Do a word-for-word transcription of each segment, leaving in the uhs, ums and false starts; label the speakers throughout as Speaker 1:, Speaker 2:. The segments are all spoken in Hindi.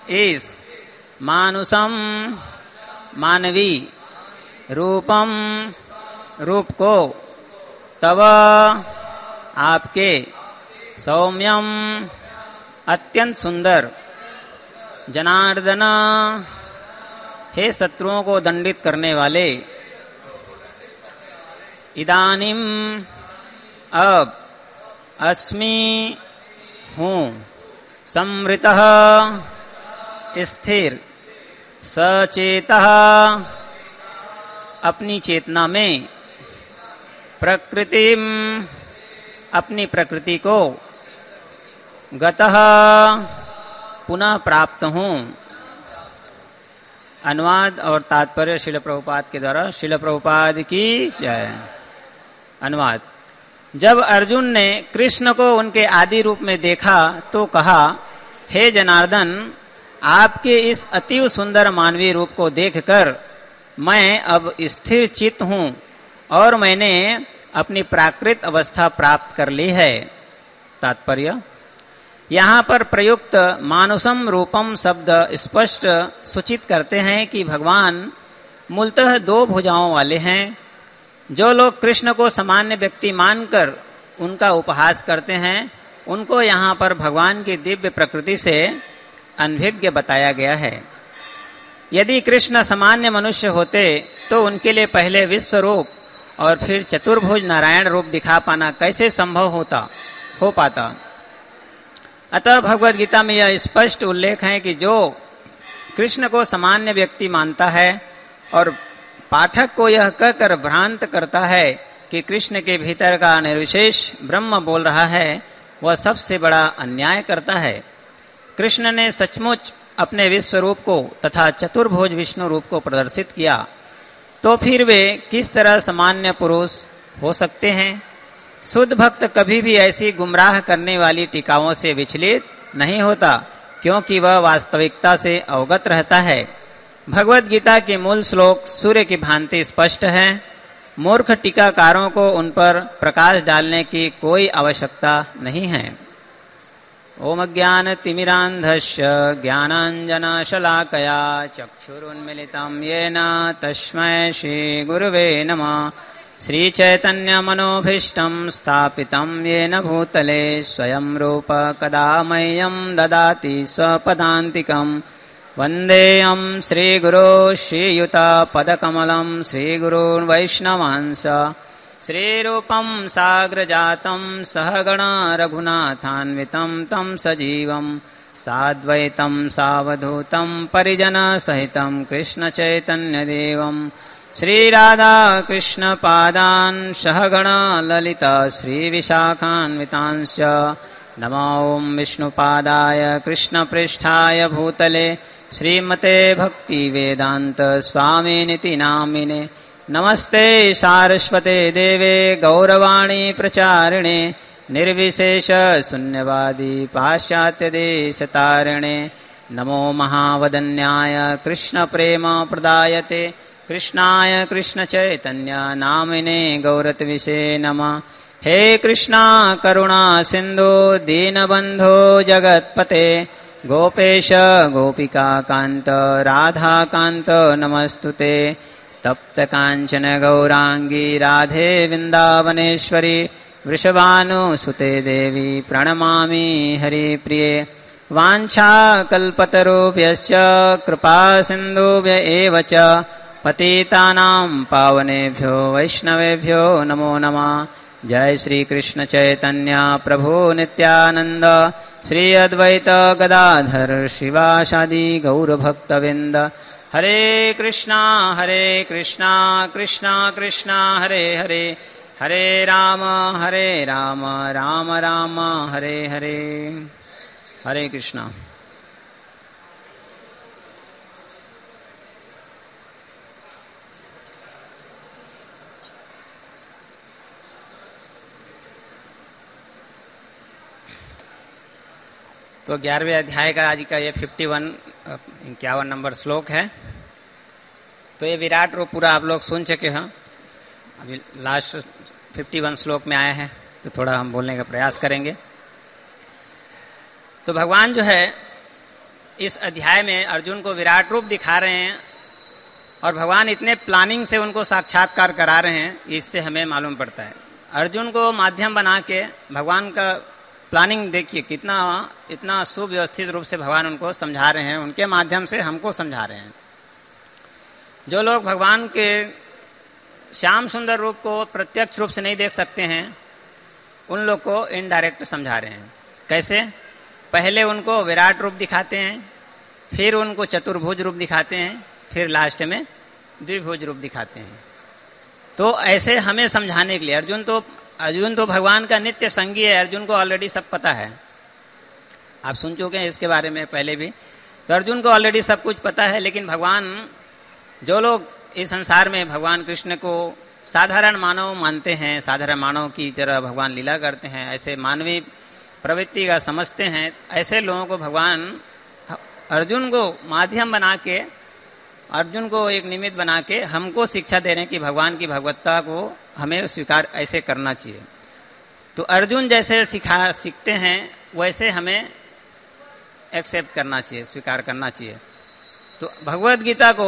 Speaker 1: इस मानुषम मानवी रूपम रूप को तव आपके सौम्यम अत्यंत सुंदर जनार्दन हे शत्रुओं को दंडित करने वाले इदानीम अब अस्मि हूँ संवृतः स्थिर सचेतः अपनी चेतना में प्रकृतिम अपनी प्रकृति को गतः पुनः प्राप्त हूँ। अनुवाद और तात्पर्य श्रील प्रभुपाद के द्वारा। श्रील प्रभुपाद की जय। अनुवाद। जब अर्जुन ने कृष्ण को उनके आदि रूप में देखा तो कहा, हे जनार्दन, आपके इस अति सुंदर मानवीय रूप को देखकर मैं अब स्थिर चित्त हूँ और मैंने अपनी प्राकृत अवस्था प्राप्त कर ली है। तात्पर्य। यहाँ पर प्रयुक्त मानुषम रूपम शब्द स्पष्ट सूचित करते हैं कि भगवान मूलतः दो भुजाओं वाले हैं। जो लोग कृष्ण को सामान्य व्यक्ति मानकर उनका उपहास करते हैं, उनको यहाँ पर भगवान की दिव्य प्रकृति से अनभिज्ञ बताया गया है। यदि कृष्ण सामान्य मनुष्य होते तो उनके लिए पहले विश्व रूप और फिर चतुर्भुज नारायण रूप दिखा पाना कैसे संभव होता हो पाता। अतः भगवद गीता में यह स्पष्ट उल्लेख है कि जो कृष्ण को सामान्य व्यक्ति मानता है और पाठक को यह कहकर भ्रांत करता है कि कृष्ण के भीतर का निर्विशेष ब्रह्म बोल रहा है, वह सबसे बड़ा अन्याय करता है। कृष्ण ने सचमुच अपने विश्व रूप को तथा चतुर्भुज विष्णु रूप को प्रदर्शित किया, तो फिर वे किस तरह सामान्य पुरुष हो सकते हैं। शुद्ध भक्त कभी भी ऐसी गुमराह करने वाली टीकाओं से विचलित नहीं होता, क्योंकि वह वास्तविकता से अवगत रहता है। भगवद गीता के मूल श्लोक सूर्य की भांति स्पष्ट है। मूर्ख टीकाकारों को उन पर प्रकाश डालने की कोई आवश्यकता नहीं है। ओम अज्ञानतिमिरान्धस्य ज्ञानाञ्जनशलाकया चक्षुरुन्मिलितं येन तस्मै श्रीगुरुवे नमः। श्रीचैतन्यमनोभीष्टं स्थापितं येन भूतले स्वयं रूप कदा मह्यं ददाति स्वपदान्तिकम्। वन्देऽहं श्रीगुरो श्रीयुतपदकमलं श्रीगुरून् वैष्णवांस। श्रीरूपं साग्रजातं सहगण रघुनाथान्वितं तं सजीवं साद्वैतं सावधूतं परिजनसहितं कृष्णचैतन्यदेवं श्रीराधा कृष्णपादान् सहगण ललिता श्रीविशाखान्वितांश्च। नमो ॐ विष्णुपादाय कृष्णपृष्ठाय भूतले श्रीमते भक्तिवेदान्त स्वामिनिति नामिने। नमस्ते सारस्वते देवे गौरवाणी प्रचारिणे निर्विशेष शून्यवादी पाश्चात्यदेशतारिणे। नमो महावदन्याय कृष्णप्रेम प्रदायते कृष्णाय कृष्णचैतन्य नामिने गौरत्विषे नमः। हे कृष्णा करुणा सिंधु दीनबंधो जगत्पते गोपेश गोपिका कांत राधा कांत नमस्तुते। तप्त कांचन गौरांगी राधे वृंदावनेश्वरी वृषभानुसुते देवी प्रणमामि हरिप्रिये। वाञ्छा कल्पतरुभ्यश्च कृपा सिन्धुभ्य एव च पतितानां पावनेभ्यो वैष्णवेभ्यो नमो नमः। जय श्री कृष्ण चैतन्य प्रभु नित्यानंद श्री अद्वैत गदाधर शिवासादि गौर भक्तवृंद। हरे कृष्णा हरे कृष्णा कृष्णा कृष्णा हरे हरे हरे राम हरे राम राम राम हरे हरे। हरे कृष्णा। तो ग्यारहवें अध्याय का आज का ये फिफ्टी वन इक्यावन नंबर श्लोक है। तो ये विराट रूप पूरा आप लोग सुन चुके हैं। अभी लास्ट फिफ्टी वन श्लोक में आया है, तो थोड़ा हम बोलने का प्रयास करेंगे। तो भगवान जो है इस अध्याय में अर्जुन को विराट रूप दिखा रहे हैं और भगवान इतने प्लानिंग से उनको साक्षात्कार करा रहे हैं, इससे हमें मालूम पड़ता है। अर्जुन को माध्यम बना के भगवान का प्लानिंग देखिए कितना इतना सुव्यवस्थित रूप से भगवान उनको समझा रहे हैं, उनके माध्यम से हमको समझा रहे हैं। जो लोग भगवान के श्याम सुंदर रूप को प्रत्यक्ष रूप से नहीं देख सकते हैं, उन लोग को इनडायरेक्ट समझा रहे हैं। कैसे? पहले उनको विराट रूप दिखाते हैं, फिर उनको चतुर्भुज रूप दिखाते हैं, फिर लास्ट में द्विभुज रूप दिखाते हैं। तो ऐसे हमें समझाने के लिए अर्जुन तो अर्जुन तो भगवान का नित्य संगी है, अर्जुन को ऑलरेडी सब पता है, आप सुन चुके हैं इसके बारे में पहले भी। तो अर्जुन को ऑलरेडी सब कुछ पता है, लेकिन भगवान, जो लोग इस संसार में भगवान कृष्ण को साधारण मानव मानते हैं, साधारण मानव की तरह भगवान लीला करते हैं, ऐसे मानवीय प्रवृत्ति का समझते हैं, ऐसे लोगों को भगवान अर्जुन को माध्यम बना के, अर्जुन को एक निमित्त बना के हमको शिक्षा दे रहे हैं कि भगवान की भगवत्ता को हमें स्वीकार ऐसे करना चाहिए। तो अर्जुन जैसे सिखा सीखते हैं वैसे हमें एक्सेप्ट करना चाहिए, स्वीकार करना चाहिए। तो भगवत गीता को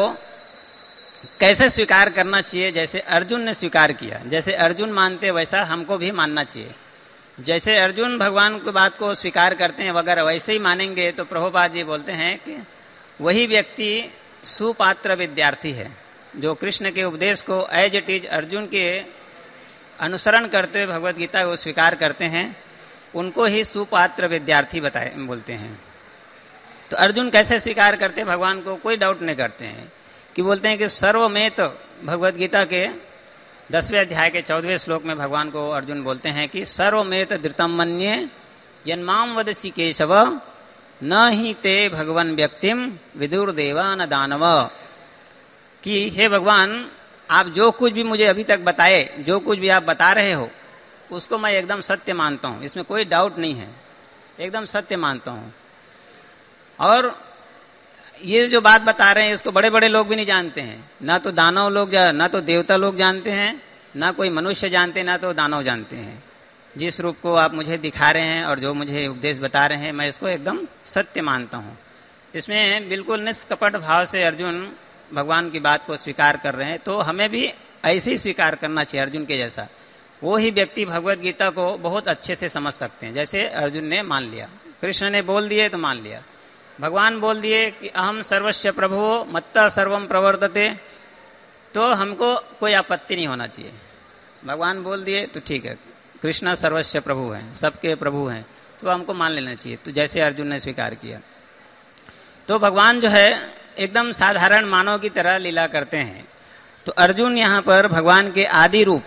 Speaker 1: कैसे स्वीकार करना चाहिए? जैसे अर्जुन ने स्वीकार किया, जैसे अर्जुन मानते वैसा हमको भी मानना चाहिए। जैसे अर्जुन भगवान की बात को स्वीकार करते हैं वगैरह वैसे ही मानेंगे तो प्रभुपाद जी बोलते हैं कि वही व्यक्ति सुपात्र विद्यार्थी है। जो कृष्ण के उपदेश को एज इट इज अर्जुन के अनुसरण करते हुए भगवत गीता को स्वीकार करते हैं, उनको ही सुपात्र विद्यार्थी बताए बोलते हैं। तो अर्जुन कैसे स्वीकार करते हैं भगवान को? कोई डाउट नहीं करते हैं कि बोलते हैं कि सर्वमेत, भगवत गीता के दसवें अध्याय के चौदहवें श्लोक में भगवान को अर्जुन बोलते हैं कि सर्वमेत धृतम मन्ये यन्माम वदसि केशव न ही ते भगवन व्यक्तिम विदुर देवा न दानव। कि हे भगवान, आप जो कुछ भी मुझे अभी तक बताए, जो कुछ भी आप बता रहे हो, उसको मैं एकदम सत्य मानता हूँ, इसमें कोई डाउट नहीं है, एकदम सत्य मानता हूँ। और ये जो बात बता रहे हैं इसको बड़े बड़े लोग भी नहीं जानते हैं, ना तो दानव लोग, ना तो देवता लोग जानते हैं, ना कोई मनुष्य जानते, ना तो दानव जानते हैं। जिस रूप को आप मुझे दिखा रहे हैं और जो मुझे उपदेश बता रहे हैं, मैं इसको एकदम सत्य मानता हूँ। इसमें बिल्कुल निष्कपट भाव से अर्जुन भगवान की बात को स्वीकार कर रहे हैं। तो हमें भी ऐसे ही स्वीकार करना चाहिए अर्जुन के जैसा। वो ही व्यक्ति भगवत गीता को बहुत अच्छे से समझ सकते हैं, जैसे अर्जुन ने मान लिया। कृष्ण ने बोल दिए तो मान लिया, भगवान बोल दिए कि अहम सर्वस्य प्रभुओ मत्ता सर्वम प्रवर्तते, तो हमको कोई आपत्ति नहीं होना चाहिए। भगवान बोल दिए तो ठीक है, कृष्ण सर्वस्य प्रभु हैं, सबके प्रभु हैं, तो हमको मान लेना चाहिए। तो जैसे अर्जुन ने स्वीकार किया, तो भगवान जो है एकदम साधारण मानव की तरह लीला करते हैं। तो अर्जुन यहाँ पर भगवान के आदि रूप,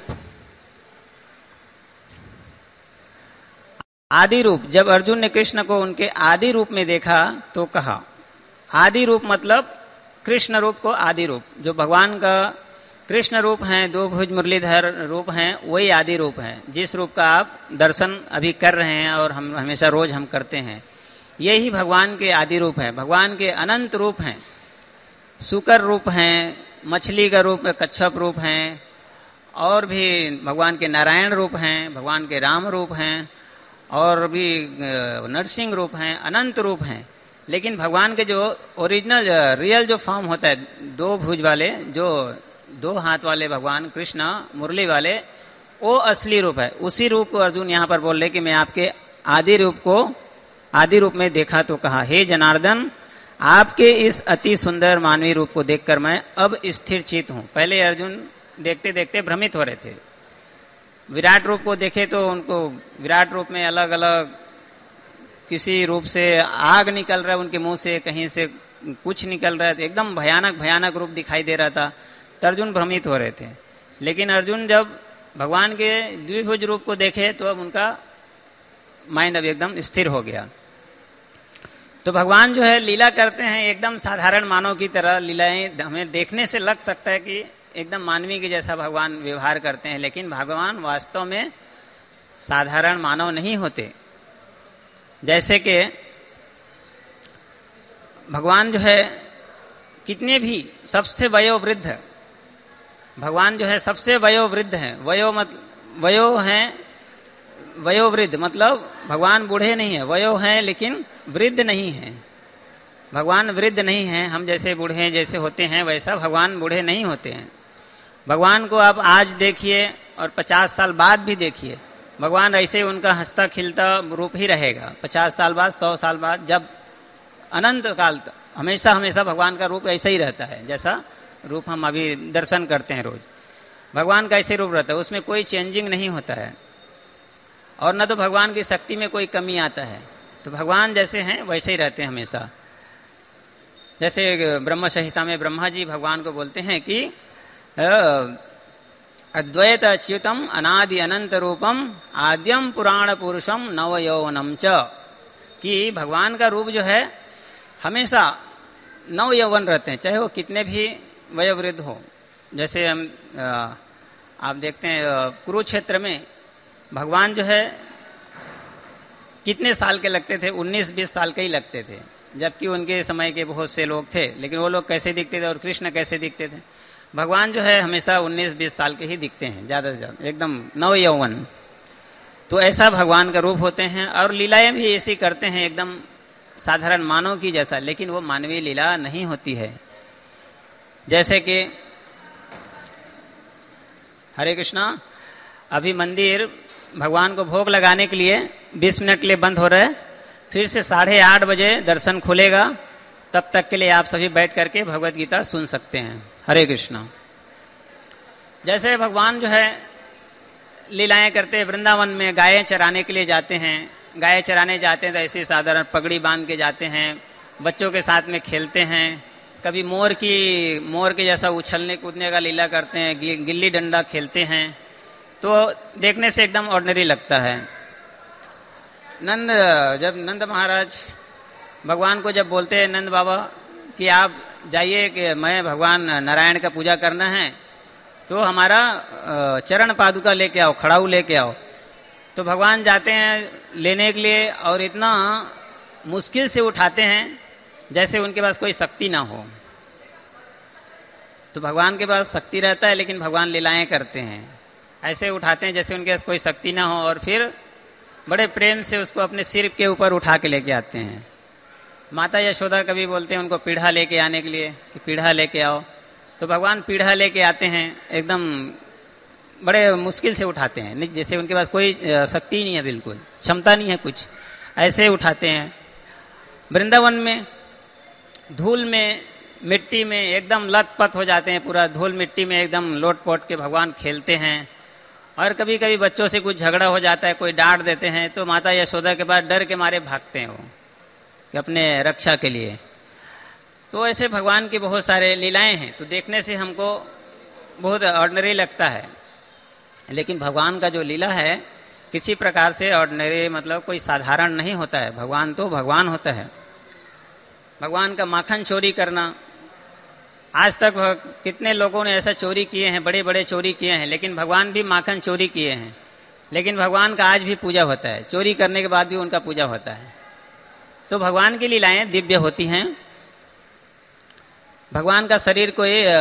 Speaker 1: आदि रूप जब अर्जुन ने कृष्ण को उनके आदि रूप में देखा तो कहा, आदि रूप मतलब कृष्ण रूप को आदि रूप, जो भगवान का कृष्ण रूप हैं, दो भुज मुरलीधर रूप हैं, वही आदि रूप हैं, जिस रूप का आप दर्शन अभी कर रहे हैं और हम हमेशा रोज हम करते हैं, यही भगवान के आदि रूप है। भगवान के अनंत रूप हैं, शुकर रूप हैं, मछली का रूप है, कच्छप रूप हैं, और भी भगवान के नारायण रूप हैं, भगवान के राम रूप हैं, और भी नरसिंह रूप हैं, अनंत रूप हैं। लेकिन भगवान के जो ओरिजिनल रियल जो फॉर्म होता है, दो भुज वाले, जो दो हाथ वाले भगवान कृष्ण मुरली वाले, वो असली रूप है। उसी रूप को अर्जुन यहाँ पर बोल रहे कि मैं आपके आदि रूप को आदि रूप में देखा तो कहा, हे जनार्दन, आपके इस अति सुंदर मानवीय रूप को देखकर मैं अब स्थिर चित हूँ। पहले अर्जुन देखते देखते भ्रमित हो रहे थे, विराट रूप को देखे तो उनको विराट रूप में अलग अलग किसी रूप से आग निकल रहा है उनके मुंह से, कहीं से कुछ निकल रहा है, तो एकदम भयानक भयानक रूप दिखाई दे रहा था। तो अर्जुन भ्रमित हो रहे थे। लेकिन अर्जुन जब भगवान के द्विभुज रूप को देखे तो अब उनका माइंड अब एकदम स्थिर हो गया। तो भगवान जो है लीला करते हैं एकदम साधारण मानव की तरह। लीलाएं हमें देखने से लग सकता है कि एकदम मानवीय के जैसा भगवान व्यवहार करते हैं, लेकिन भगवान वास्तव में साधारण मानव नहीं होते। जैसे कि भगवान जो है कितने भी सबसे वयोवृद्ध, भगवान जो है सबसे वयोवृद्ध है। वयो मत वयो हैं, वयोवृद्ध मतलब भगवान बूढ़े नहीं है, वयो हैं लेकिन वृद्ध नहीं है। भगवान वृद्ध नहीं हैं, हम जैसे बूढ़े जैसे होते हैं वैसा भगवान बूढ़े नहीं होते हैं। भगवान को आप आज देखिए और पचास साल बाद भी देखिए, भगवान ऐसे उनका हंसता खिलता रूप ही रहेगा। पचास साल बाद, सौ साल बाद, जब अनंत काल तक हमेशा हमेशा भगवान का रूप ऐसा ही रहता है जैसा रूप हम अभी दर्शन करते हैं रोज। भगवान का ऐसे रूप रहता है, उसमें कोई चेंजिंग नहीं होता है और न तो भगवान की शक्ति में कोई कमी आता है। तो भगवान जैसे हैं वैसे ही रहते हैं हमेशा। जैसे ब्रह्म संहिता में ब्रह्मा जी भगवान को बोलते हैं कि अद्वैत अच्युतम अनादि अनंत रूपम आद्यम पुराण पुरुषम नव यौवनम च, कि भगवान का रूप जो है हमेशा नव यौवन रहते हैं, चाहे वो कितने भी वयोवृद्ध हो। जैसे हम आप देखते हैं कुरुक्षेत्र में भगवान जो है कितने साल के लगते थे, उन्नीस बीस साल के ही लगते थे, जबकि उनके समय के बहुत से लोग थे, लेकिन वो लोग कैसे दिखते थे और कृष्ण कैसे दिखते थे? भगवान जो है हमेशा उन्नीस बीस साल के ही दिखते हैं, ज्यादा से ज्यादा एकदम नव यौवन। तो ऐसा भगवान का रूप होते हैं और लीलाएं भी ऐसी करते हैं एकदम साधारण मानव की जैसा, लेकिन वो मानवीय लीला नहीं होती है। जैसे कि हरे कृष्णा, अभी मंदिर भगवान को भोग लगाने के लिए बीस मिनट के लिए बंद हो रहा है, फिर से साढ़े आठ बजे दर्शन खुलेगा, तब तक के लिए आप सभी बैठ करके भगवत गीता सुन सकते हैं। हरे कृष्णा। जैसे भगवान जो है लीलाएं करते हैं, वृंदावन में गायें चराने के लिए जाते हैं, गायें चराने जाते हैं तो ऐसे साधारण पगड़ी बांध के जाते हैं, बच्चों के साथ में खेलते हैं, कभी मोर की मोर के जैसा उछलने कूदने का लीला करते हैं, गिल्ली डंडा खेलते हैं, तो देखने से एकदम ऑर्डिनरी लगता है। नंद जब नंद महाराज भगवान को जब बोलते हैं नंद बाबा कि आप जाइए कि मैं भगवान नारायण का पूजा करना है, तो हमारा चरण पादुका लेके आओ, खड़ाऊ लेके आओ। तो भगवान जाते हैं लेने के लिए और इतना मुश्किल से उठाते हैं जैसे उनके पास कोई शक्ति ना हो। तो भगवान के पास शक्ति रहता है लेकिन भगवान लीलाएं करते हैं, ऐसे उठाते हैं जैसे उनके पास कोई शक्ति ना हो और फिर बड़े प्रेम से उसको अपने सिर के ऊपर उठा के लेके आते हैं। माता यशोदा कभी बोलते हैं उनको पीढ़ा लेके आने के लिए कि पीढ़ा लेके आओ, तो भगवान पीढ़ा लेके आते हैं, एकदम बड़े मुश्किल से उठाते हैं, जैसे उनके पास कोई शक्ति नहीं है, बिल्कुल क्षमता नहीं है कुछ, ऐसे उठाते हैं। वृंदावन में धूल में मिट्टी में एकदम लथपथ हो जाते हैं, पूरा धूल मिट्टी में एकदम लोट पोट के भगवान खेलते हैं। और कभी कभी बच्चों से कुछ झगड़ा हो जाता है, कोई डांट देते हैं, तो माता यशोदा के पास डर के मारे भागते हैं वो कि अपने रक्षा के लिए। तो ऐसे भगवान की बहुत सारे लीलाएं हैं, तो देखने से हमको बहुत ऑर्डिनरी लगता है, लेकिन भगवान का जो लीला है किसी प्रकार से ऑर्डिनरी मतलब कोई साधारण नहीं होता है। भगवान तो भगवान होता है। भगवान का माखन चोरी करना, आज तक कितने लोगों ने ऐसा चोरी किए हैं, बड़े बड़े चोरी किए हैं, लेकिन भगवान भी माखन चोरी किए हैं, लेकिन भगवान का आज भी पूजा होता है, चोरी करने के बाद भी उनका पूजा होता है। तो भगवान की लीलाएं दिव्य होती हैं। भगवान का शरीर को ये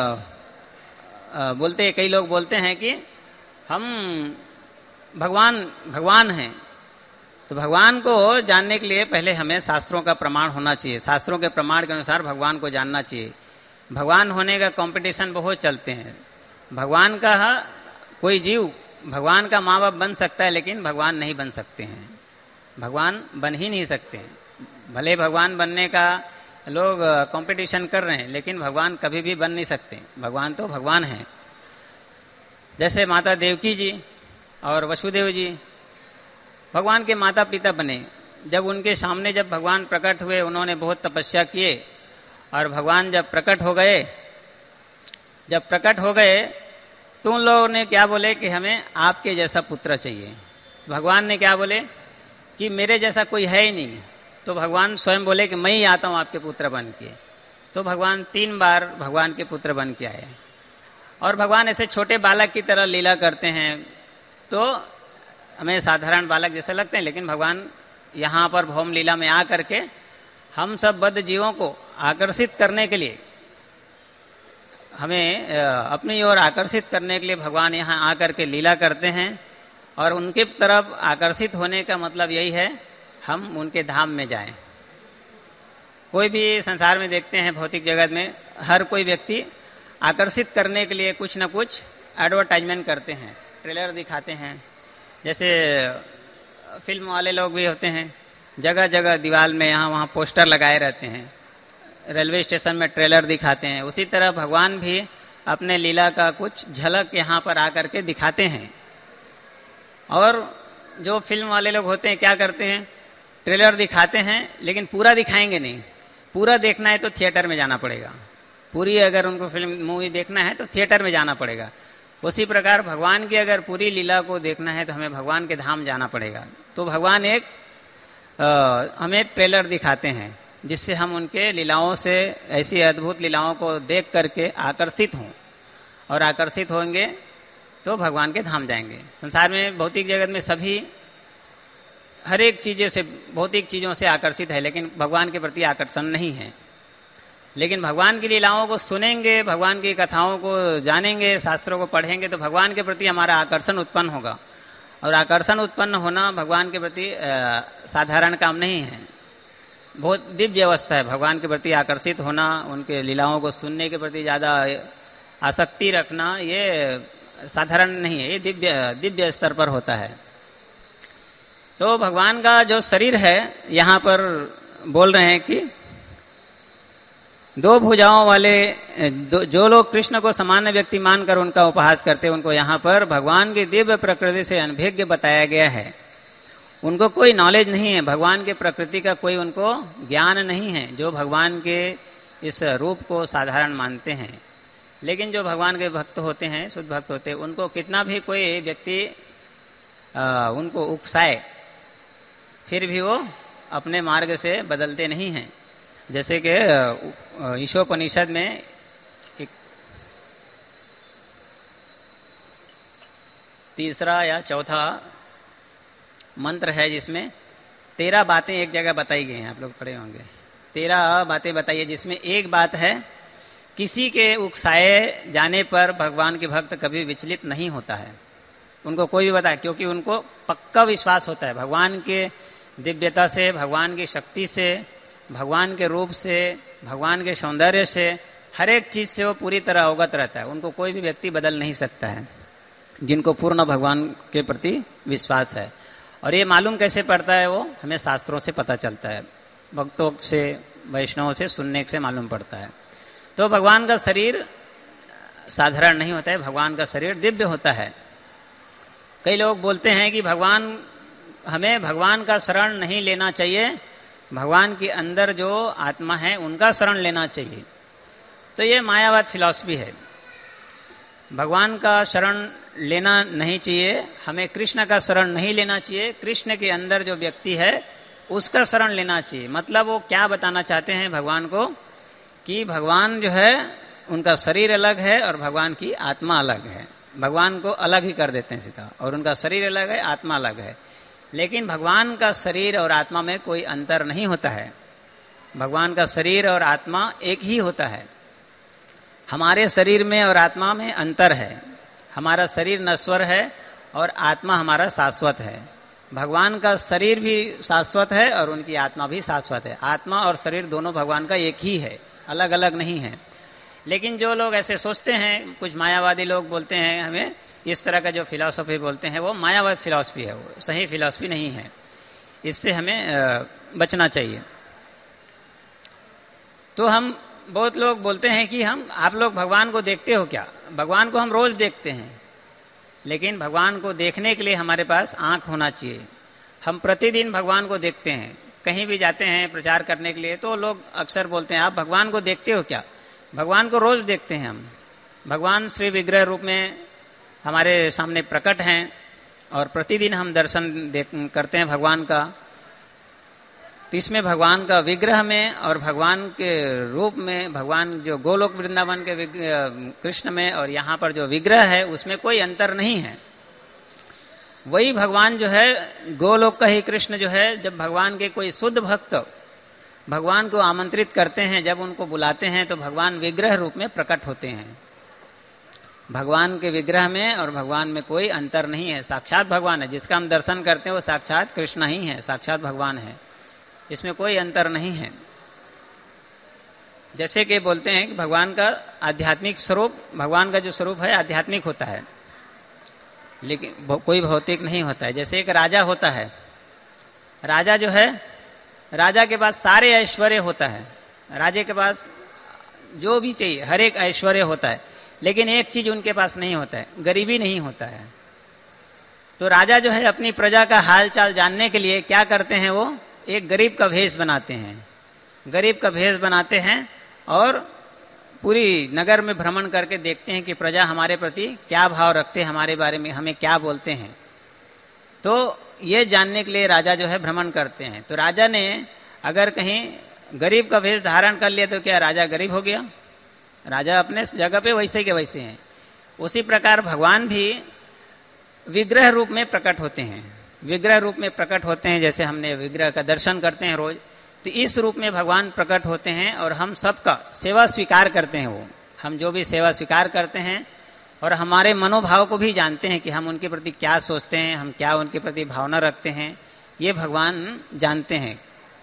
Speaker 1: बोलते, कई लोग बोलते हैं कि हम भगवान भगवान हैं, तो भगवान को जानने के लिए पहले हमें शास्त्रों का प्रमाण होना चाहिए, शास्त्रों के प्रमाण के अनुसार भगवान को जानना चाहिए। भगवान होने का कंपटीशन बहुत चलते हैं। भगवान का कोई जीव भगवान का माँ बाप बन सकता है, लेकिन भगवान नहीं बन सकते हैं, भगवान बन ही नहीं सकते हैं। भले भगवान बनने का लोग कंपटीशन कर रहे हैं, लेकिन भगवान कभी भी बन नहीं सकते। भगवान तो भगवान है। जैसे माता देवकी जी और वसुदेव जी भगवान के माता पिता बने, जब उनके सामने जब भगवान प्रकट हुए, उन्होंने बहुत तपस्या किए, और भगवान जब प्रकट हो गए जब प्रकट हो गए तो उन लोगों ने क्या बोले कि हमें आपके जैसा पुत्र चाहिए। तो भगवान ने क्या बोले कि मेरे जैसा कोई है ही नहीं। तो भगवान स्वयं बोले कि मैं ही आता हूँ आपके पुत्र बन के। तो भगवान तीन बार भगवान के पुत्र बन के आए, और भगवान ऐसे छोटे बालक की तरह लीला करते हैं, तो हमें साधारण बालक जैसे लगते हैं, लेकिन भगवान यहाँ पर भौम लीला में आ करके हम सब बद्ध जीवों को आकर्षित करने के लिए, हमें अपनी ओर आकर्षित करने के लिए भगवान यहाँ आकर के लीला करते हैं। और उनके तरफ आकर्षित होने का मतलब यही है हम उनके धाम में जाएं। कोई भी संसार में देखते हैं, भौतिक जगत में हर कोई व्यक्ति आकर्षित करने के लिए कुछ न कुछ एडवर्टाइजमेंट करते हैं, ट्रेलर दिखाते हैं। जैसे फिल्म वाले लोग भी होते हैं, जगह जगह दीवार में यहाँ वहाँ पोस्टर लगाए रहते हैं, रेलवे स्टेशन में ट्रेलर दिखाते हैं। उसी तरह भगवान भी अपने लीला का कुछ झलक यहाँ पर आकर के दिखाते हैं। और जो फिल्म वाले लोग होते हैं क्या करते हैं, ट्रेलर दिखाते हैं लेकिन पूरा दिखाएंगे नहीं। पूरा देखना है तो थिएटर में जाना पड़ेगा, पूरी अगर उनको फिल्म मूवी देखना है तो थिएटर में जाना पड़ेगा। उसी प्रकार भगवान की अगर पूरी लीला को देखना है तो हमें भगवान के धाम जाना पड़ेगा। तो भगवान एक आ, हमें ट्रेलर दिखाते हैं जिससे हम उनके लीलाओं से, ऐसी अद्भुत लीलाओं को देख करके आकर्षित हों, और आकर्षित होंगे तो भगवान के धाम जाएंगे। संसार में भौतिक जगत में सभी हर एक चीज़ों से, भौतिक चीज़ों से आकर्षित है, लेकिन भगवान के प्रति आकर्षण नहीं है। लेकिन भगवान की लीलाओं को सुनेंगे, भगवान की कथाओं को जानेंगे, शास्त्रों को पढ़ेंगे तो भगवान के प्रति हमारा आकर्षण उत्पन्न होगा। और आकर्षण उत्पन्न होना भगवान के प्रति साधारण काम नहीं है, बहुत दिव्य अवस्था है। भगवान के प्रति आकर्षित होना, उनके लीलाओं को सुनने के प्रति ज़्यादा आसक्ति रखना, ये साधारण नहीं है, ये दिव्य दिव्य स्तर पर होता है। तो भगवान का जो शरीर है, यहाँ पर बोल रहे हैं कि दो भुजाओं वाले जो लोग कृष्ण को सामान्य व्यक्ति मानकर उनका उपहास करते हैं, उनको यहाँ पर भगवान की दिव्य प्रकृति से अनभिज्ञ बताया गया है। उनको कोई नॉलेज नहीं है, भगवान के प्रकृति का कोई उनको ज्ञान नहीं है, जो भगवान के इस रूप को साधारण मानते हैं। लेकिन जो भगवान के भक्त होते हैं, शुद्ध भक्त होते हैं, उनको कितना भी कोई व्यक्ति उनको उकसाए फिर भी वो अपने मार्ग से बदलते नहीं हैं। जैसे कि ईशोपनिषद में एक तीसरा या चौथा मंत्र है जिसमें तेरह बातें एक जगह बताई गई हैं, आप लोग पढ़े होंगे। तेरह बातें बताई है, जिसमें एक बात है, किसी के उकसाए जाने पर भगवान के भक्त कभी विचलित नहीं होता है। उनको कोई भी बताए, क्योंकि उनको पक्का विश्वास होता है भगवान के दिव्यता से, भगवान की शक्ति से, भगवान के रूप से, भगवान के सौंदर्य से, हर एक चीज से वो पूरी तरह अवगत रहता है। उनको कोई भी व्यक्ति बदल नहीं सकता है, जिनको पूर्ण भगवान के प्रति विश्वास है। और ये मालूम कैसे पड़ता है, वो हमें शास्त्रों से पता चलता है, भक्तों से, वैष्णवों से सुनने से मालूम पड़ता है। तो भगवान का शरीर साधारण नहीं होता है, भगवान का शरीर दिव्य होता है। कई लोग बोलते हैं कि भगवान, हमें भगवान का शरण नहीं लेना चाहिए, भगवान के अंदर जो आत्मा है उनका शरण लेना चाहिए। तो ये मायावाद फिलॉसफी है। भगवान का शरण लेना नहीं चाहिए, हमें कृष्ण का शरण नहीं लेना चाहिए, कृष्ण के अंदर जो व्यक्ति है उसका शरण लेना चाहिए। मतलब वो क्या बताना चाहते हैं भगवान को, कि भगवान जो है उनका शरीर अलग है और भगवान की आत्मा अलग है। भगवान को अलग ही कर देते हैं सीधा, और उनका शरीर अलग है, आत्मा अलग है। लेकिन भगवान का शरीर और आत्मा में कोई अंतर नहीं होता है। भगवान का शरीर और आत्मा एक ही होता है। हमारे शरीर में और आत्मा में अंतर है। हमारा शरीर नश्वर है और आत्मा हमारा शाश्वत है। भगवान का शरीर भी शाश्वत है और उनकी आत्मा भी शाश्वत है। आत्मा और शरीर दोनों भगवान का एक ही है, अलग अलग नहीं है। लेकिन जो लोग ऐसे सोचते हैं, कुछ मायावादी लोग बोलते हैं, हमें इस तरह का जो फिलॉसफी बोलते हैं वो मायावाद फिलॉसफी है, वो सही फिलॉसफी नहीं है। इससे हमें बचना चाहिए। तो हम, बहुत लोग बोलते हैं कि हम, आप लोग भगवान को देखते हो क्या? भगवान को हम रोज देखते हैं, लेकिन भगवान को देखने के लिए हमारे पास आंख होना चाहिए। हम प्रतिदिन भगवान को देखते हैं। कहीं भी जाते हैं प्रचार करने के लिए तो लोग अक्सर बोलते हैं, आप भगवान को देखते हो क्या? भगवान को रोज देखते हैं हम। भगवान श्री विग्रह रूप में हमारे सामने प्रकट हैं और प्रतिदिन हम दर्शन देख करते हैं भगवान का। तो इसमें भगवान का विग्रह में और भगवान के रूप में, भगवान जो गोलोक वृंदावन के कृष्ण में और यहाँ पर जो विग्रह है उसमें कोई अंतर नहीं है। वही भगवान जो है, गोलोक का ही कृष्ण जो है, जब भगवान के कोई शुद्ध भक्त भगवान को आमंत्रित करते हैं, जब उनको बुलाते हैं तो भगवान विग्रह रूप में प्रकट होते हैं। भगवान के विग्रह में और भगवान में कोई अंतर नहीं है। साक्षात भगवान है, जिसका हम दर्शन करते हैं वो साक्षात कृष्ण ही है, साक्षात भगवान है। इसमें कोई अंतर नहीं है। जैसे कि बोलते हैं कि भगवान का आध्यात्मिक स्वरूप, भगवान का जो स्वरूप है आध्यात्मिक होता है, लेकिन कोई भौतिक नहीं होता है। जैसे एक राजा होता है, राजा जो है, राजा के पास सारे ऐश्वर्य होता है, राजे के पास जो भी चाहिए हर एक ऐश्वर्य होता है, लेकिन एक चीज उनके पास नहीं होता है, गरीबी नहीं होता है। तो राजा जो है अपनी प्रजा का हाल चाल जानने के लिए क्या करते हैं, वो एक गरीब का भेष बनाते हैं, गरीब का भेष बनाते हैं और पूरी नगर में भ्रमण करके देखते हैं कि प्रजा हमारे प्रति क्या भाव रखते हैं, हमारे बारे में हमें क्या बोलते हैं। तो ये जानने के लिए राजा जो है भ्रमण करते हैं। तो राजा ने अगर कहीं गरीब का भेष धारण कर लिया तो क्या राजा गरीब हो गया? राजा अपने जगह पे वैसे के वैसे हैं। उसी प्रकार भगवान भी विग्रह रूप में प्रकट होते हैं, विग्रह रूप में प्रकट होते हैं। जैसे हमने विग्रह का दर्शन करते हैं रोज, तो इस रूप में भगवान प्रकट होते हैं और हम सबका सेवा स्वीकार करते हैं। वो हम जो भी सेवा स्वीकार करते हैं और हमारे मनोभाव को भी जानते हैं कि हम उनके प्रति क्या सोचते हैं, हम क्या उनके प्रति भावना रखते हैं, ये भगवान जानते हैं।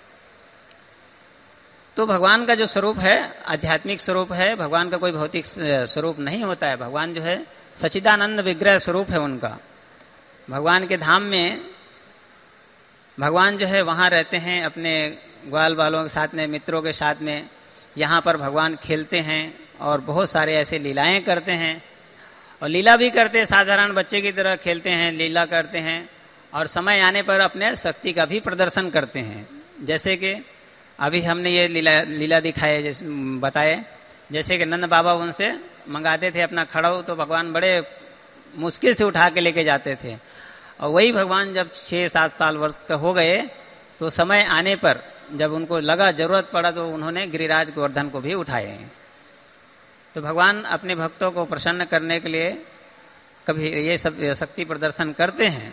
Speaker 1: तो भगवान का जो स्वरूप है आध्यात्मिक स्वरूप है, भगवान का कोई भौतिक स्वरूप नहीं होता है। भगवान जो है सच्चिदानंद विग्रह स्वरूप है उनका। भगवान के धाम में भगवान जो है वहाँ रहते हैं अपने ग्वाल बालों के साथ में, मित्रों के साथ में। यहाँ पर भगवान खेलते हैं और बहुत सारे ऐसे लीलाएं करते हैं, और लीला भी करते हैं, साधारण बच्चे की तरह खेलते हैं, लीला करते हैं, और समय आने पर अपने शक्ति का भी प्रदर्शन करते हैं। जैसे कि अभी हमने ये लीला लीला दिखाए, जैसे बताए, जैसे कि नंद बाबा उनसे मंगाते थे अपना खड़ाऊ, तो भगवान बड़े मुश्किल से उठा के लेके जाते थे। और वही भगवान जब छः सात साल वर्ष का हो गए तो समय आने पर जब उनको लगा जरूरत पड़ा तो उन्होंने गिरिराज गोवर्धन को भी उठाए। तो भगवान अपने भक्तों को प्रसन्न करने के लिए कभी ये सब शक्ति प्रदर्शन करते हैं।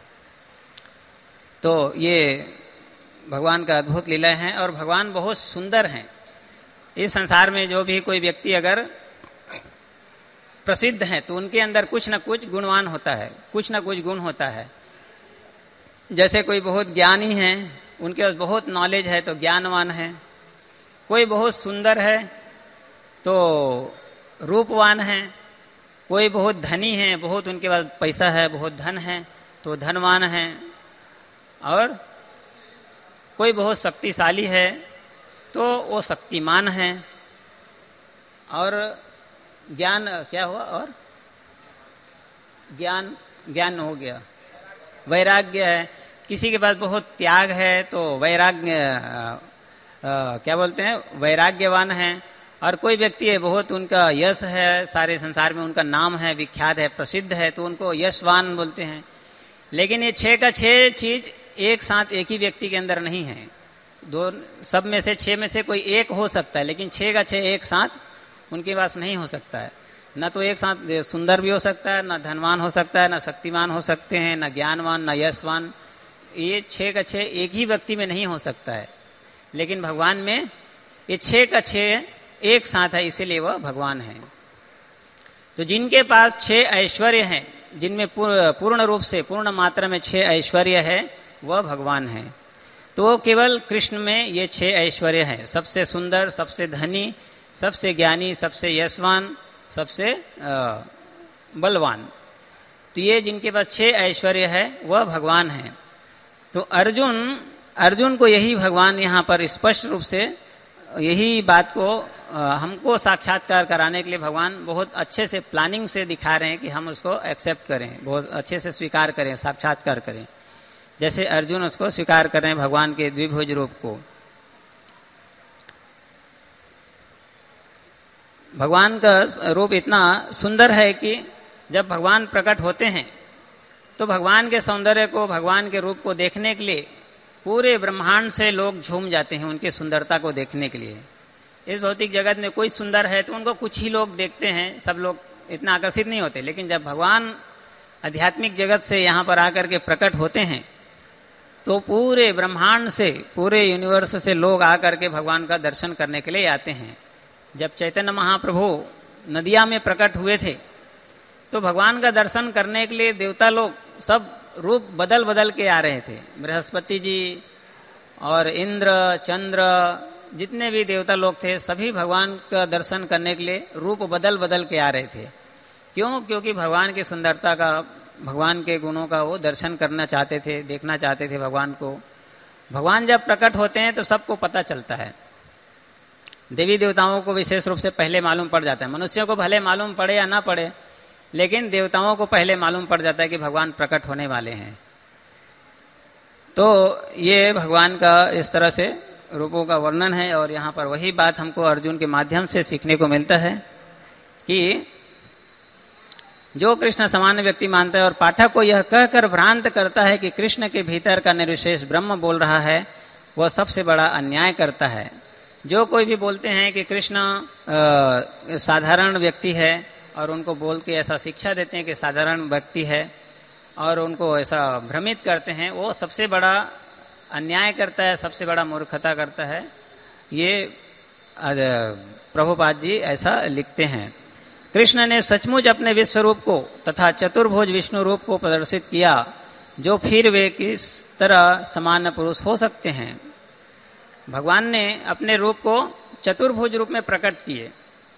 Speaker 1: तो ये भगवान का अद्भुत लीला है और भगवान बहुत सुंदर हैं। इस संसार में जो भी कोई व्यक्ति अगर प्रसिद्ध है तो उनके अंदर कुछ न कुछ गुणवान होता है, कुछ न कुछ गुण होता है। जैसे कोई बहुत ज्ञानी है, उनके पास बहुत नॉलेज है तो ज्ञानवान है। कोई बहुत सुंदर है तो रूपवान है। कोई बहुत धनी है, बहुत उनके पास पैसा है, बहुत धन है तो धनवान है। और कोई बहुत शक्तिशाली है तो वो शक्तिमान है। और ज्ञान क्या हुआ? और ज्ञान ज्ञान हो गया, वैराग्य है। किसी के पास बहुत त्याग है तो वैराग्य क्या बोलते हैं, वैराग्यवान है। और कोई व्यक्ति है बहुत उनका यश है, सारे संसार में उनका नाम है, विख्यात है, प्रसिद्ध है, तो उनको यशवान बोलते हैं। लेकिन ये छह का छह चीज एक साथ एक ही व्यक्ति के अंदर नहीं है। दो सब में से छह में से कोई एक हो सकता है, लेकिन छह का छह एक साथ उनके पास नहीं हो सकता है। न तो एक साथ सुंदर भी हो सकता है, न धनवान हो सकता है, न शक्तिमान हो सकते हैं, न ज्ञानवान, न यशवान। ये छह का छह एक ही व्यक्ति में नहीं हो सकता है। लेकिन भगवान में ये छह का छह एक साथ है, इसीलिए वह भगवान है। तो जिनके पास छह ऐश्वर्य हैं, जिनमें पूर्ण रूप से पूर्ण मात्रा में छह ऐश्वर्य है, वह भगवान है। तो केवल कृष्ण में ये छह ऐश्वर्य है, सबसे सुंदर, सबसे धनी, सबसे ज्ञानी, सबसे यशवान, सबसे बलवान। तो ये जिनके पास छह ऐश्वर्य है वह भगवान है। तो अर्जुन अर्जुन को यही भगवान यहाँ पर स्पष्ट रूप से यही बात को हमको साक्षात्कार कराने के लिए भगवान बहुत अच्छे से प्लानिंग से दिखा रहे हैं कि हम उसको एक्सेप्ट करें, बहुत अच्छे से स्वीकार करें, साक्षात्कार करें। जैसे अर्जुन उसको स्वीकार कर रहे हैं भगवान के द्विभुज रूप को। भगवान का रूप इतना सुंदर है कि जब भगवान प्रकट होते हैं तो भगवान के सौंदर्य को, भगवान के रूप को देखने के लिए पूरे ब्रह्मांड से लोग झूम जाते हैं उनकी सुंदरता को देखने के लिए। इस भौतिक जगत में कोई सुंदर है तो उनको कुछ ही लोग देखते हैं, सब लोग इतना आकर्षित नहीं होते। लेकिन जब भगवान आध्यात्मिक जगत से यहाँ पर आकर के प्रकट होते हैं तो पूरे ब्रह्मांड से, पूरे यूनिवर्स से लोग आकर के भगवान का दर्शन करने के लिए आते हैं। जब चैतन्य महाप्रभु नदिया में प्रकट हुए थे तो भगवान का दर्शन करने के लिए देवता लोग सब रूप बदल बदल के आ रहे थे। बृहस्पति जी और इंद्र, चंद्र जितने भी देवता लोग थे सभी भगवान का दर्शन करने के लिए रूप बदल बदल के आ रहे थे। क्यों? क्योंकि भगवान की सुंदरता का, भगवान के गुणों का वो दर्शन करना चाहते थे, देखना चाहते थे भगवान को। भगवान जब प्रकट होते हैं तो सबको पता चलता है। देवी देवताओं को विशेष रूप से पहले मालूम पड़ जाता है। मनुष्यों को भले मालूम पड़े या ना पड़े, लेकिन देवताओं को पहले मालूम पड़ जाता है कि भगवान प्रकट होने वाले हैं। तो ये भगवान का इस तरह से रूपों का वर्णन है। और यहाँ पर वही बात हमको अर्जुन के माध्यम से सीखने को मिलता है कि जो कृष्ण सामान्य व्यक्ति मानता है और पाठक को यह कहकर भ्रांत करता है कि कृष्ण के भीतर का निर्विशेष ब्रह्म बोल रहा है, वह सबसे बड़ा अन्याय करता है। जो कोई भी बोलते हैं कि कृष्ण साधारण व्यक्ति है और उनको बोल के ऐसा शिक्षा देते हैं कि साधारण व्यक्ति है और उनको ऐसा भ्रमित करते हैं, वो सबसे बड़ा अन्याय करता है, सबसे बड़ा मूर्खता करता है। ये प्रभुपाद जी ऐसा लिखते हैं। कृष्ण ने सचमुच अपने विश्व रूप को तथा चतुर्भुज विष्णु रूप को प्रदर्शित किया, जो फिर वे किस तरह सामान्य पुरुष हो सकते हैं। भगवान ने अपने रूप को चतुर्भुज रूप में प्रकट किए,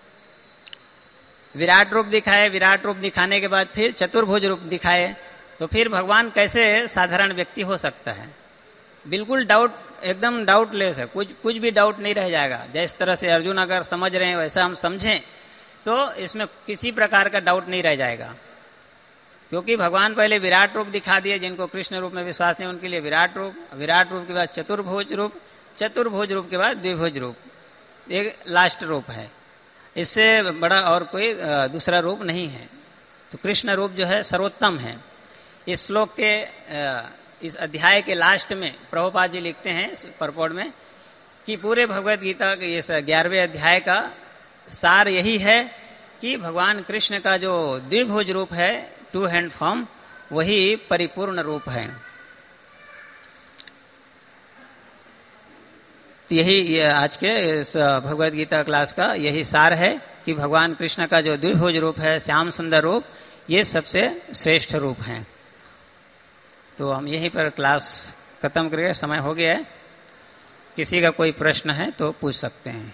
Speaker 1: विराट रूप दिखाए, विराट रूप दिखाने के बाद फिर चतुर्भुज रूप दिखाए, तो फिर भगवान कैसे साधारण व्यक्ति हो सकता है? बिल्कुल डाउट, एकदम डाउटलेस है, कुछ कुछ भी डाउट नहीं रह जाएगा। जिस तरह से अर्जुन अगर समझ रहे हैं वैसा हम समझें तो इसमें किसी प्रकार का डाउट नहीं रह जाएगा, क्योंकि भगवान पहले विराट रूप दिखा दिए। जिनको कृष्ण रूप में विश्वास नहीं उनके लिए विराट रूप, विराट रूप के बाद चतुर्भुज रूप, चतुर्भुज रूप के बाद द्विभुज रूप, एक लास्ट रूप है। इससे बड़ा और कोई दूसरा रूप नहीं है। तो कृष्ण रूप जो है सर्वोत्तम है। इस श्लोक के इस अध्याय के लास्ट में प्रभुपाद जी लिखते हैं परपोर्ट में कि पूरे भगवत गीता के इस ग्यारहवें अध्याय का सार यही है कि भगवान कृष्ण का जो द्विभुज रूप है, टू हैंड फॉर्म, वही परिपूर्ण रूप है। तो यही ये आज के इस भगवत गीता क्लास का यही सार है कि भगवान कृष्ण का जो द्विभुज रूप है, श्याम सुंदर रूप, ये सबसे श्रेष्ठ रूप है। तो हम यहीं पर क्लास खत्म करेंगे, समय हो गया है। किसी का कोई प्रश्न है तो पूछ सकते हैं।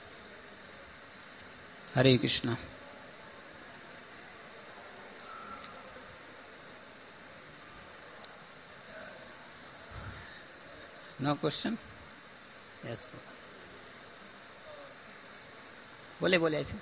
Speaker 1: Hare Krishna. No question? Yes, बोले बोले ऐसे।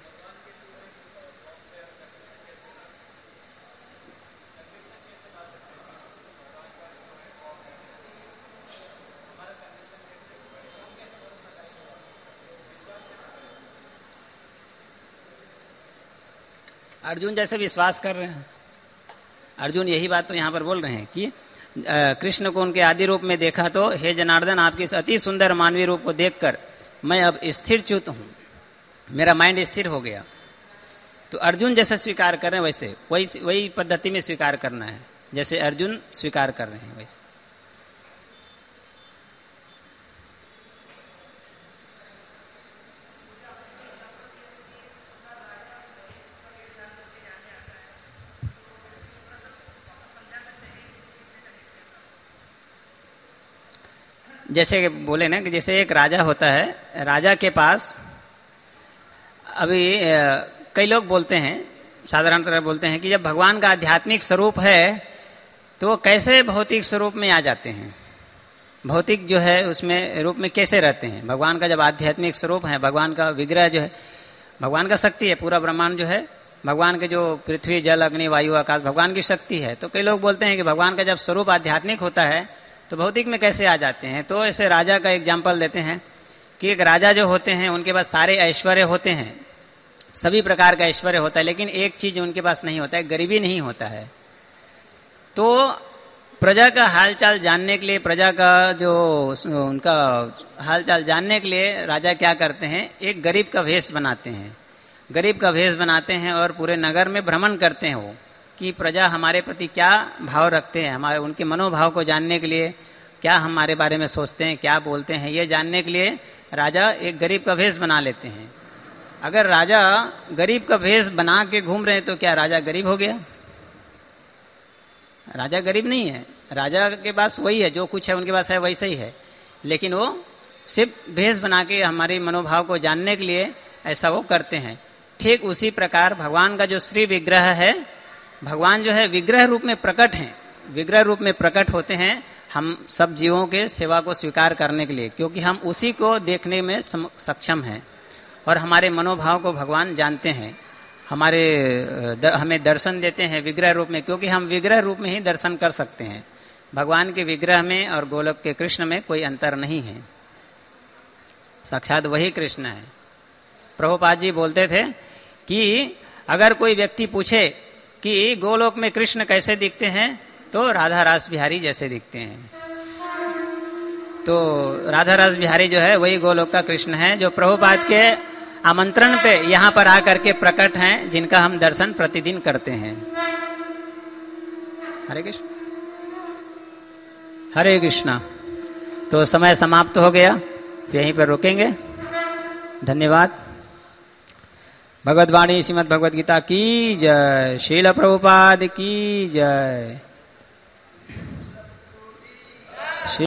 Speaker 1: अर्जुन जैसे विश्वास कर रहे हैं। अर्जुन यही बात तो यहाँ पर बोल रहे हैं कि कृष्ण को उनके आदि रूप में देखा तो हे जनार्दन, आपके इस अति सुंदर मानवीय रूप को देखकर मैं अब स्थिर च्युत हूँ, मेरा माइंड स्थिर हो गया। तो अर्जुन जैसे स्वीकार कर रहे हैं वैसे वही वही पद्धति में स्वीकार करना है, जैसे अर्जुन स्वीकार कर रहे हैं वैसे। जैसे बोले ना कि जैसे एक राजा होता है, राजा के पास अभी कई लोग बोलते हैं, साधारण तरह बोलते हैं कि जब भगवान का आध्यात्मिक स्वरूप है तो कैसे भौतिक स्वरूप में आ जाते हैं, भौतिक जो है उसमें रूप में कैसे रहते हैं। भगवान का जब आध्यात्मिक स्वरूप है, भगवान का विग्रह जो है, भगवान का शक्ति है, पूरा ब्रह्मांड जो है भगवान के, जो पृथ्वी जल अग्नि वायु आकाश भगवान की शक्ति है। तो कई लोग बोलते हैं कि भगवान का जब स्वरूप आध्यात्मिक होता है तो भौतिक में कैसे आ जाते हैं। तो ऐसे राजा का एग्जाम्पल देते हैं कि एक राजा जो होते हैं उनके पास सारे ऐश्वर्य होते हैं, सभी प्रकार का ऐश्वर्य होता है, लेकिन एक चीज उनके पास नहीं होता है, गरीबी नहीं होता है। तो प्रजा का हालचाल जानने के लिए, प्रजा का जो उनका हालचाल जानने के लिए राजा क्या करते हैं, एक गरीब का वेश बनाते हैं, गरीब का वेश बनाते हैं और पूरे नगर में भ्रमण करते हैं वो कि प्रजा हमारे प्रति क्या भाव रखते हैं, हमारे उनके मनोभाव को जानने के लिए क्या हमारे बारे में सोचते हैं, क्या बोलते हैं, ये जानने के लिए राजा एक गरीब का वेश बना लेते हैं। अगर राजा गरीब का वेश बना के घूम रहे हैं तो क्या राजा गरीब हो गया? राजा गरीब नहीं है, राजा के पास वही है, जो कुछ है उनके पास है वैसे ही है, लेकिन वो सिर्फ भेष बना के हमारे मनोभाव को जानने के लिए ऐसा वो करते हैं। ठीक उसी प्रकार भगवान का जो श्री विग्रह है, भगवान जो है विग्रह रूप में प्रकट हैं, विग्रह रूप में प्रकट होते हैं हम सब जीवों के सेवा को स्वीकार करने के लिए, क्योंकि हम उसी को देखने में सक्षम हैं और हमारे मनोभाव को भगवान जानते हैं, हमारे द, हमें दर्शन देते हैं विग्रह रूप में, क्योंकि हम विग्रह रूप में ही दर्शन कर सकते हैं। भगवान के विग्रह में और गोलोक के कृष्ण में कोई अंतर नहीं है, साक्षात वही कृष्ण है। प्रभुपाद जी बोलते थे कि अगर कोई व्यक्ति पूछे कि गोलोक में कृष्ण कैसे दिखते हैं, तो राधा रास बिहारी जैसे दिखते हैं। तो राधा रास बिहारी जो है वही गोलोक का कृष्ण है, जो प्रभुपाद के आमंत्रण पे यहाँ पर आकर के प्रकट हैं, जिनका हम दर्शन प्रतिदिन करते हैं। हरे कृष्ण हरे कृष्णा। तो समय समाप्त हो गया, यहीं पर रुकेंगे। धन्यवाद। भगवद्वाणी श्रीमद् भगवद गीता की जय, श्रील प्रभुपाद की जय।